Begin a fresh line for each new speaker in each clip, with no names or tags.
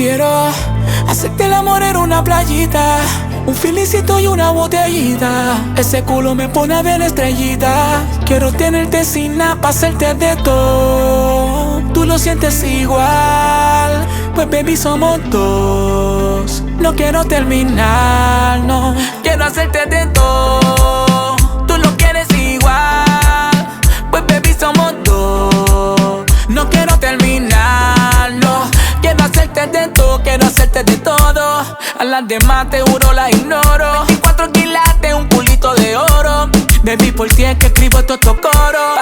Quiero hacerte el amor en una playita, un felicito y una botellita. Ese culo me pone a ver estrellitas. Quiero tenerte sin nada pa' hacerte de todo. Tú lo sientes igual, pues baby somos dos. No quiero terminar, no. Quiero hacerte de todo. Tú lo quieres igual, pues baby somos dos. No quiero terminar, no. Quiero hacerte de todo, quiero hacerte de todo. A las demás te juro las ignoro. 24 quilates, un culito de oro. Baby, por ti es que escribo estos coros.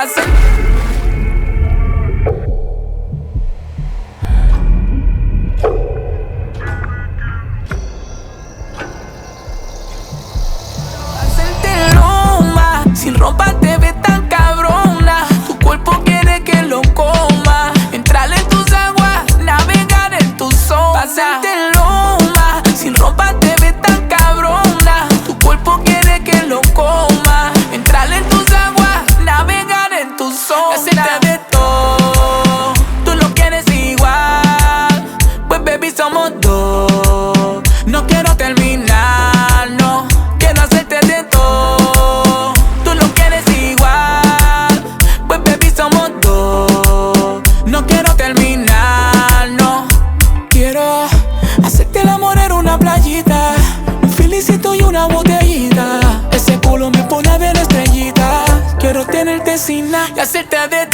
Hacerte loma, sin ropa te ves tan cabrona. Tu cuerpo quiere que lo coma. Entrar en tus aguas, navegar en tu zona. Hacerte loma, sin ropa te ves tan cabrona. Tu cuerpo quiere que lo coma. Entrar en tus aguas, navegar en tu zona. Hacerte de todo, tú lo quieres igual, pues baby somos dos. No quiero terminar, no. Quiero hacerte de todo. Tú lo quieres igual, pues baby somos dos. No quiero terminar, no. Quiero hacerte el amor en una playita, un felicito y una botellita. Ese culo me pone a ver estrellitas. Quiero tenerte sin nada y hacerte de